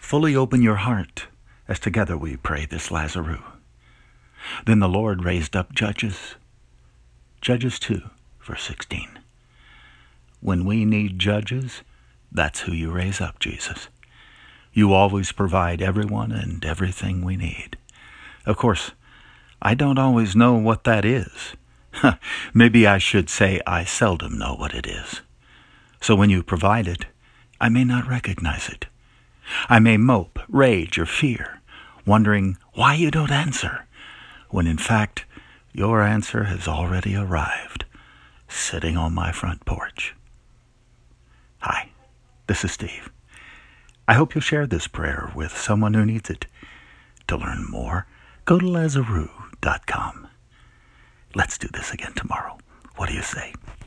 fully open your heart as together we pray this Lazarus. Then the Lord raised up judges. Judges 2, verse 16. When we need judges, that's who you raise up, Jesus. You always provide everyone and everything we need. Of course, I don't always know what that is. Maybe I should say I seldom know what it is. So when you provide it, I may not recognize it. I may mope, rage, or fear, wondering why you don't answer, when in fact your answer has already arrived, sitting on my front porch. Hi, this is Steve. I hope you'll share this prayer with someone who needs it. To learn more, go to Lazarus.com. Let's do this again tomorrow. What do you say?